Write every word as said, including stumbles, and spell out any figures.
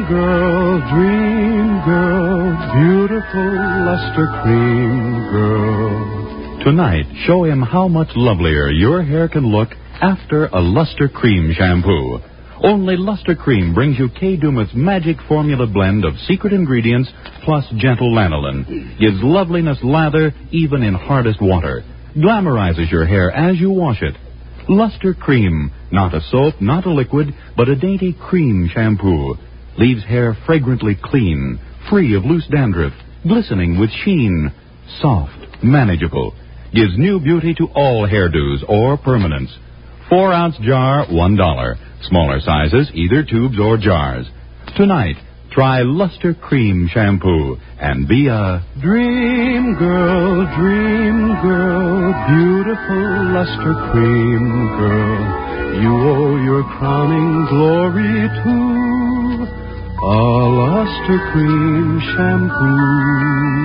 girl, dream girl, beautiful luster cream girl. Tonight, show him how much lovelier your hair can look after a Luster Cream shampoo. Only Luster Cream brings you Kay Daumit's magic formula blend of secret ingredients plus gentle lanolin. Gives loveliness lather even in hardest water. Glamorizes your hair as you wash it. Luster Cream, not a soap, not a liquid, but a dainty cream shampoo. Leaves hair fragrantly clean, free of loose dandruff, glistening with sheen. Soft, manageable. Gives new beauty to all hairdos or permanents. Four ounce jar, one dollar. Smaller sizes, either tubes or jars. Tonight, try Luster Cream shampoo and be a dream girl, dream girl, beautiful luster cream girl. You owe your crowning glory to a Luster Cream shampoo.